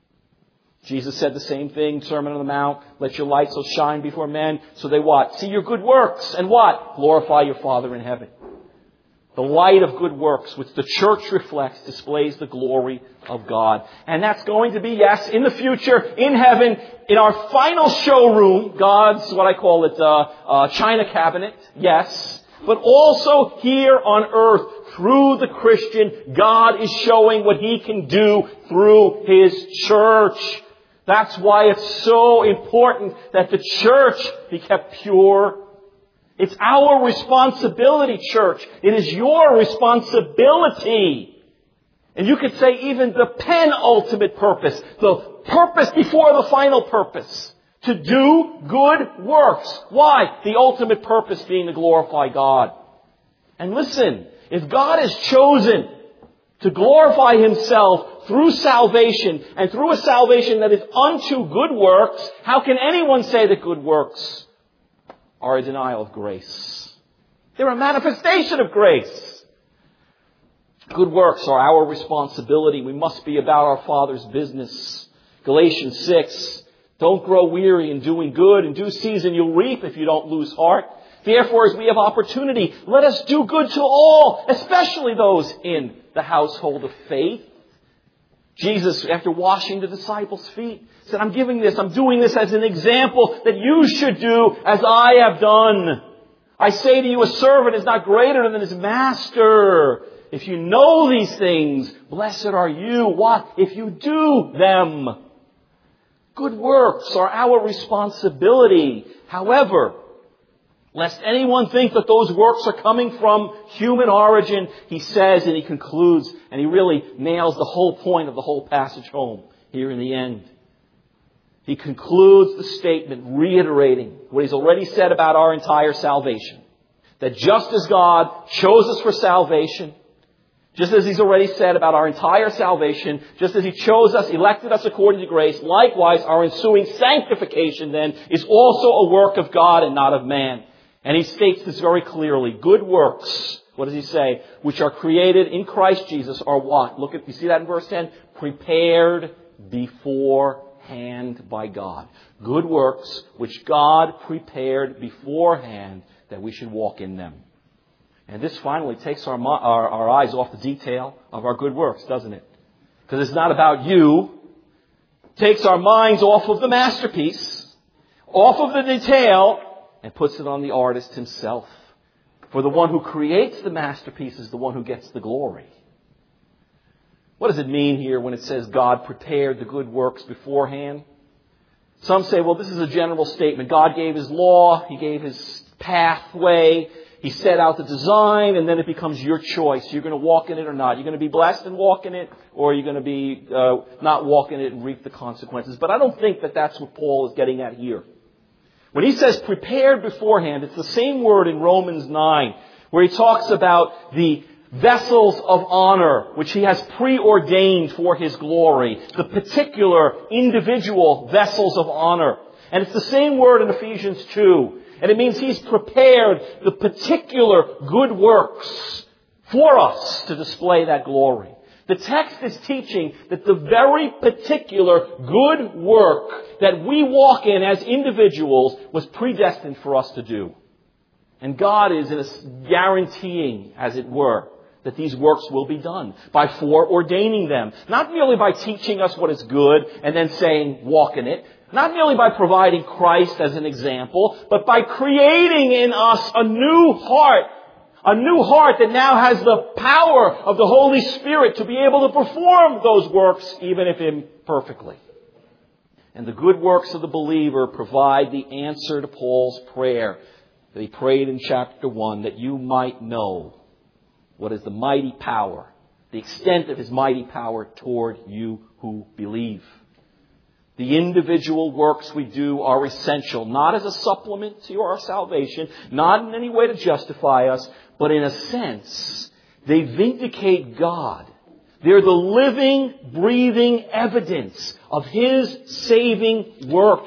Jesus said the same thing, Sermon on the Mount, let your light so shine before men, so they what? See your good works, and what? Glorify your Father in heaven. The light of good works, which the church reflects, displays the glory of God. And that's going to be, yes, in the future, in heaven, in our final showroom, God's, what I call it, uh, uh, China cabinet, yes. But also here on earth, through the Christian, God is showing what He can do through His church. That's why it's so important that the church be kept pure. It's our responsibility, church. It is your responsibility. And you could say even the penultimate purpose, the purpose before the final purpose, to do good works. Why? The ultimate purpose being to glorify God. And listen, if God has chosen to glorify Himself through salvation, and through a salvation that is unto good works, how can anyone say that good works are a denial of grace? They're a manifestation of grace. Good works are our responsibility. We must be about our Father's business. Galatians six, don't grow weary in doing good. In due season you'll reap if you don't lose heart. Therefore, as we have opportunity, let us do good to all, especially those in the household of faith. Jesus, after washing the disciples' feet, said, I'm giving this, I'm doing this as an example that you should do as I have done. I say to you, a servant is not greater than his master. If you know these things, blessed are you. What? If you do them. Good works are our responsibility. However, lest anyone think that those works are coming from human origin, he says, and he concludes, and he really nails the whole point of the whole passage home here in the end. He concludes the statement reiterating what he's already said about our entire salvation. That just as God chose us for salvation, just as he's already said about our entire salvation, just as he chose us, elected us according to grace, likewise our ensuing sanctification then is also a work of God and not of man. And he states this very clearly. Good works, what does he say? Which are created in Christ Jesus are what? Look at, you see that in verse ten? Prepared beforehand by God. Good works which God prepared beforehand that we should walk in them. And this finally takes our, our, our eyes off the detail of our good works, doesn't it? Because it's not about you. It takes our minds off of the masterpiece, off of the detail, and puts it on the artist himself. For the one who creates the masterpiece is the one who gets the glory. What does it mean here when it says God prepared the good works beforehand? Some say, well, this is a general statement. God gave His law. He gave His pathway. He set out the design, and then it becomes your choice. You're going to walk in it or not. You're going to be blessed and walk in it, or you're going to be uh, not walk in it and reap the consequences. But I don't think that that's what Paul is getting at here. When he says prepared beforehand, it's the same word in Romans nine, where he talks about the vessels of honor, which he has preordained for his glory. The particular individual vessels of honor. And it's the same word in Ephesians two. And it means he's prepared the particular good works for us to display that glory. The text is teaching that the very particular good work that we walk in as individuals was predestined for us to do. And God is in a guaranteeing, as it were, that these works will be done by foreordaining them. Not merely by teaching us what is good and then saying, walk in it. Not merely by providing Christ as an example, but by creating in us a new heart. A new heart that now has the power of the Holy Spirit to be able to perform those works, even if imperfectly. And the good works of the believer provide the answer to Paul's prayer that he prayed in chapter one, that you might know what is the mighty power, the extent of His mighty power toward you who believe. The individual works we do are essential, not as a supplement to our salvation, not in any way to justify us, but in a sense, they vindicate God. They're the living, breathing evidence of His saving work.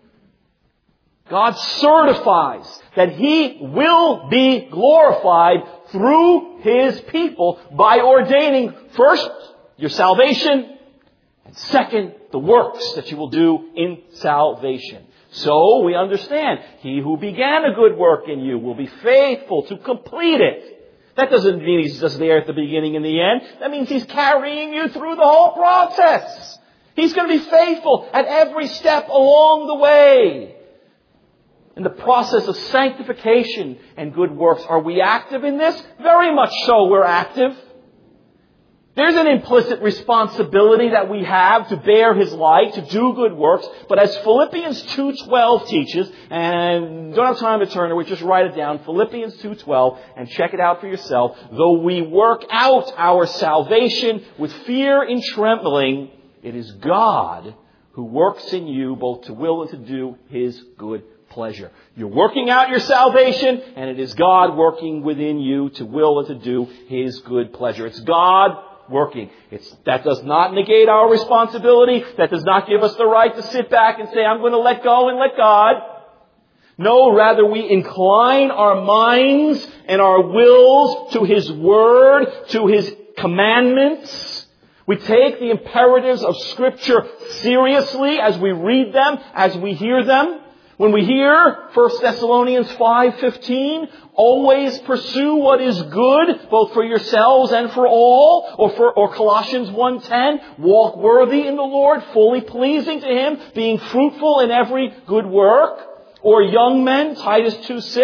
God certifies that He will be glorified through His people by ordaining, first, your salvation, and second, the works that you will do in salvation. So we understand, He who began a good work in you will be faithful to complete it. That doesn't mean He's just there at the beginning and the end. That means He's carrying you through the whole process. He's going to be faithful at every step along the way. In the process of sanctification and good works, are we active in this? Very much so, we're active. There's an implicit responsibility that we have to bear His light, to do good works. But as Philippians two twelve teaches, and don't have time to turn there, we just write it down, Philippians two twelve, and check it out for yourself. Though we work out our salvation with fear and trembling, it is God who works in you both to will and to do His good pleasure. You're working out your salvation, and it is God working within you to will and to do His good pleasure. It's God working. It's, that does not negate our responsibility. That does not give us the right to sit back and say, I'm going to let go and let God. No, rather we incline our minds and our wills to His Word, to His commandments. We take the imperatives of Scripture seriously as we read them, as we hear them. When we hear First Thessalonians five fifteen, always pursue what is good, both for yourselves and for all, or for or Colossians one ten, walk worthy in the Lord, fully pleasing to Him, being fruitful in every good work, or young men, Titus two six,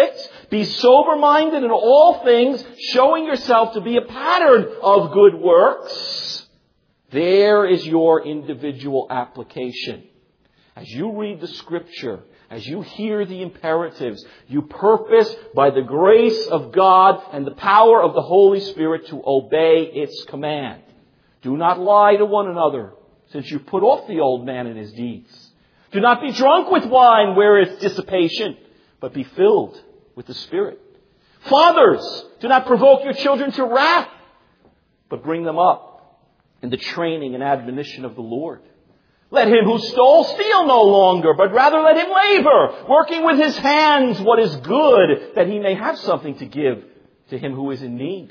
Be sober-minded in all things, showing yourself to be a pattern of good works. There is your individual application. As you read the Scripture, as you hear the imperatives, you purpose by the grace of God and the power of the Holy Spirit to obey its command. Do not lie to one another, since you put off the old man and his deeds. Do not be drunk with wine where is dissipation, but be filled with the Spirit. Fathers, do not provoke your children to wrath, but bring them up in the training and admonition of the Lord. Let him who stole steal no longer, but rather let him labor, working with his hands what is good, that he may have something to give to him who is in need.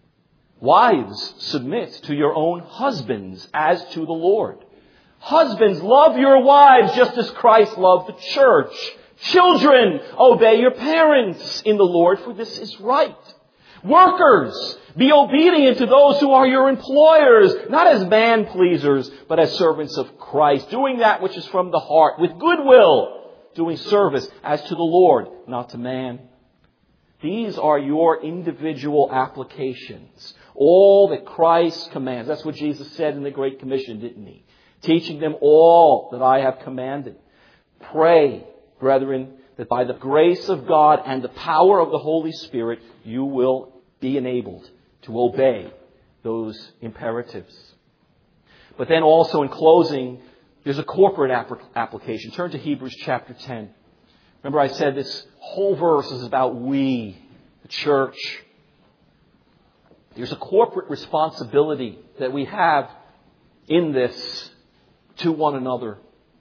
Wives, submit to your own husbands as to the Lord. Husbands, love your wives just as Christ loved the church. Children, obey your parents in the Lord, for this is right. Workers, be obedient to those who are your employers, not as man-pleasers, but as servants of Christ, doing that which is from the heart, with goodwill, doing service as to the Lord, not to man. These are your individual applications. All that Christ commands. That's what Jesus said in the Great Commission, didn't he? Teaching them all that I have commanded. Pray, brethren, that by the grace of God and the power of the Holy Spirit, you will be enabled to obey those imperatives. But then also in closing, there's a corporate application. Turn to Hebrews chapter ten. Remember I said this whole verse is about we, the church. There's a corporate responsibility that we have in this to one another.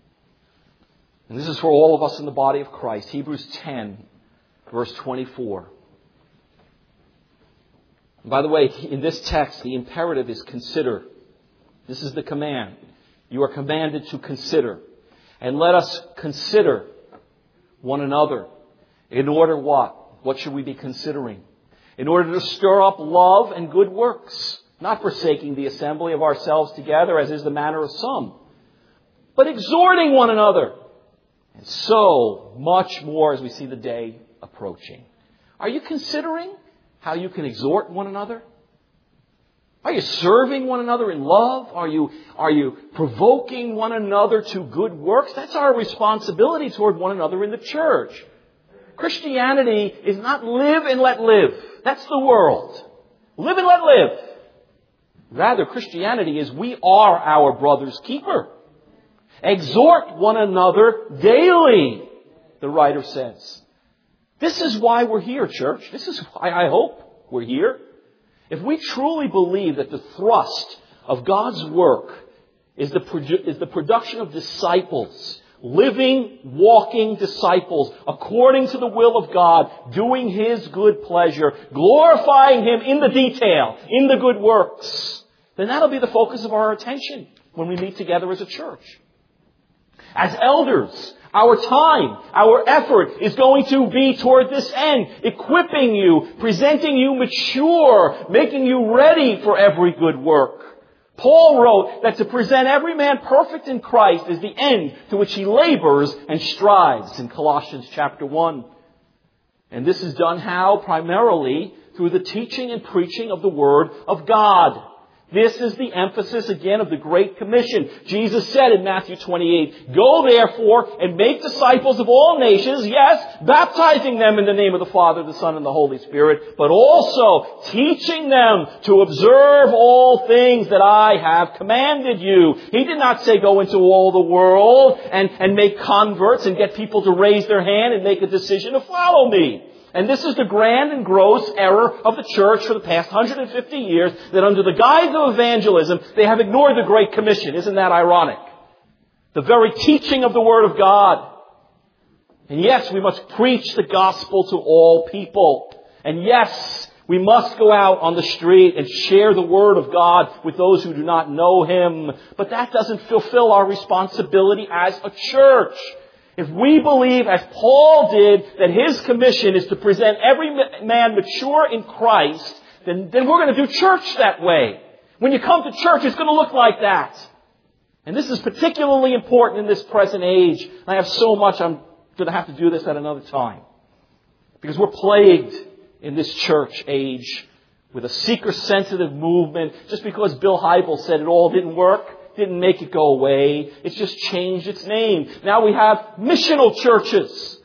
And this is for all of us in the body of Christ. Hebrews ten, verse twenty-four. And by the way, in this text, the imperative is consider. This is the command. You are commanded to consider. And let us consider one another. In order what? What should we be considering? In order to stir up love and good works, not forsaking the assembly of ourselves together, as is the manner of some, but exhorting one another. And so much more as we see the day approaching. Are you considering how you can exhort one another? Are you serving one another in love? Are you, are you provoking one another to good works? That's our responsibility toward one another in the church. Christianity is not live and let live. That's the world. Live and let live. Rather, Christianity is we are our brother's keeper. Exhort one another daily, the writer says. This is why we're here, church. This is why I hope we're here. If we truly believe that the thrust of God's work is the, produ- is the production of disciples, living, walking disciples, according to the will of God, doing His good pleasure, glorifying Him in the detail, in the good works, then that'll be the focus of our attention when we meet together as a church. As elders, our time, our effort is going to be toward this end, equipping you, presenting you mature, making you ready for every good work. Paul wrote that to present every man perfect in Christ is the end to which he labors and strives in Colossians chapter one. And this is done how? Primarily through the teaching and preaching of the Word of God. This is the emphasis again of the Great Commission. Jesus said in Matthew twenty-eight, "Go therefore and make disciples of all nations, yes, baptizing them in the name of the Father, the Son, and the Holy Spirit, but also teaching them to observe all things that I have commanded you." He did not say go into all the world and, and make converts and get people to raise their hand and make a decision to follow me. And this is the grand and gross error of the church for the past one hundred fifty years, that under the guise of evangelism, they have ignored the Great Commission. Isn't that ironic? The very teaching of the Word of God. And yes, we must preach the gospel to all people. And yes, we must go out on the street and share the Word of God with those who do not know Him. But that doesn't fulfill our responsibility as a church. If we believe, as Paul did, that his commission is to present every man mature in Christ, then, then we're going to do church that way. When you come to church, it's going to look like that. And this is particularly important in this present age. I have so much, I'm going to have to do this at another time. Because we're plagued in this church age with a seeker-sensitive movement. Just because Bill Hybels said it all didn't work, didn't make it go away. It's just changed its name. Now we have missional churches.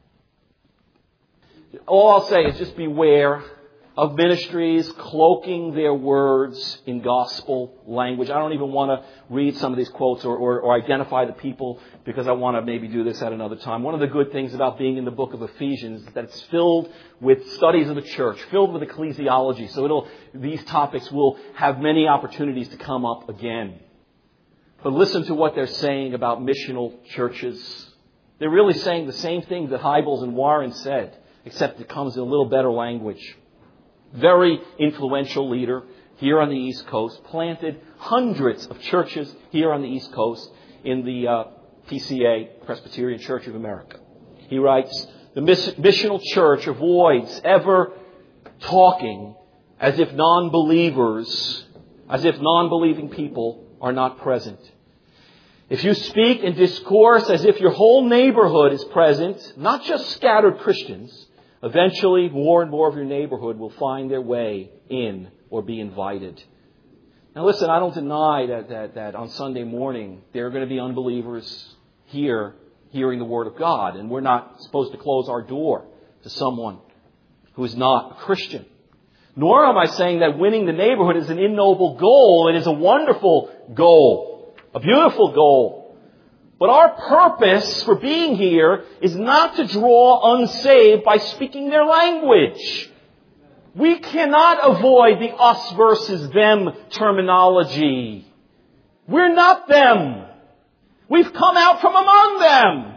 All I'll say is just beware of ministries cloaking their words in gospel language. I don't even want to read some of these quotes or, or, or identify the people because I want to maybe do this at another time. One of the good things about being in the book of Ephesians is that it's filled with studies of the church, filled with ecclesiology. So it'll, these topics will have many opportunities to come up again. But listen to what they're saying about missional churches. They're really saying the same thing that Hybels and Warren said, except it comes in a little better language. Very influential leader here on the East Coast, planted hundreds of churches here on the East Coast in the uh, P C A, Presbyterian Church of America. He writes, the miss- missional church avoids ever talking as if non-believers, as if non-believing people are not present. If you speak and discourse as if your whole neighborhood is present, not just scattered Christians, eventually, more and more of your neighborhood will find their way in or be invited. Now listen, I don't deny that, that, that on Sunday morning there are going to be unbelievers here hearing the Word of God. And we're not supposed to close our door to someone who is not a Christian. Nor am I saying that winning the neighborhood is an ignoble goal. It is a wonderful goal, a beautiful goal. But our purpose for being here is not to draw unsaved by speaking their language. We cannot avoid the us versus them terminology. We're not them. We've come out from among them.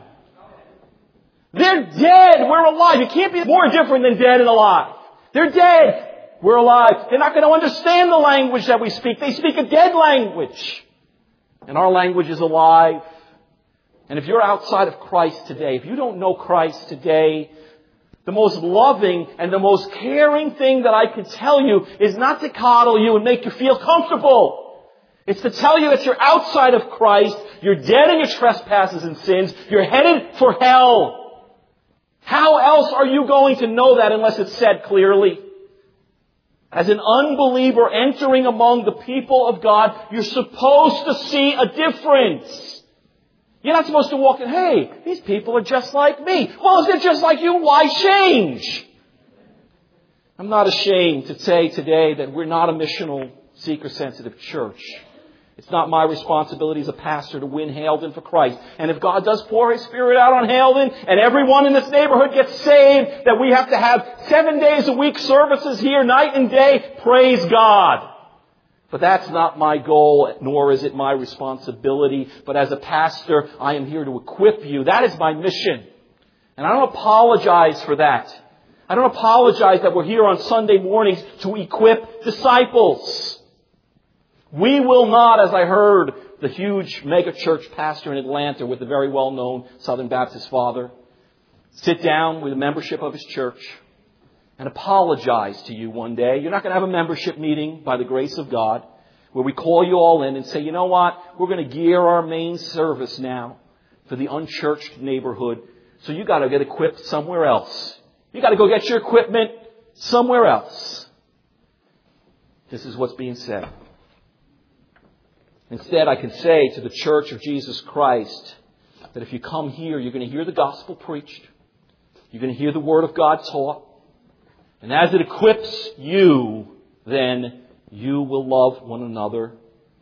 They're dead. We're alive. You can't be more different than dead and alive. They're dead. We're alive. They're not going to understand the language that we speak. They speak a dead language. And our language is alive. And if you're outside of Christ today, if you don't know Christ today, the most loving and the most caring thing that I can tell you is not to coddle you and make you feel comfortable. It's to tell you that you're outside of Christ, you're dead in your trespasses and sins, you're headed for hell. How else are you going to know that unless it's said clearly? As an unbeliever entering among the people of God, you're supposed to see a difference. You're not supposed to walk in, hey, these people are just like me. Well, if they're just like you, why change? I'm not ashamed to say today that we're not a missional, seeker-sensitive church. It's not my responsibility as a pastor to win Haledon for Christ. And if God does pour His Spirit out on Haledon and everyone in this neighborhood gets saved, that we have to have seven days a week services here, night and day, praise God. But that's not my goal, nor is it my responsibility. But as a pastor, I am here to equip you. That is my mission. And I don't apologize for that. I don't apologize that we're here on Sunday mornings to equip disciples. We will not, as I heard the huge mega church pastor in Atlanta with the very well-known Southern Baptist father, sit down with the membership of his church and apologize to you one day. You're not going to have a membership meeting by the grace of God where we call you all in and say, you know what, we're going to gear our main service now for the unchurched neighborhood. So you got to get equipped somewhere else. You got to go get your equipment somewhere else. This is what's being said. Instead, I can say to the Church of Jesus Christ that if you come here, you're going to hear the gospel preached. You're going to hear the Word of God taught. And as it equips you, then you will love one another.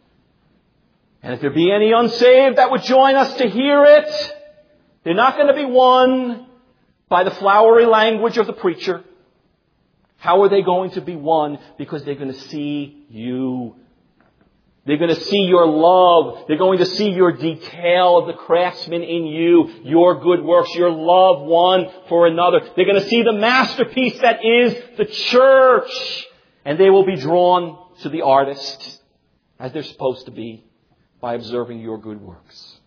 And if there be any unsaved that would join us to hear it, they're not going to be won by the flowery language of the preacher. How are they going to be won? Because they're going to see you. They're going to see your love. They're going to see your detail of the craftsman in you, your good works, your love one for another. They're going to see the masterpiece that is the church. And they will be drawn to the artist, as they're supposed to be, by observing your good works.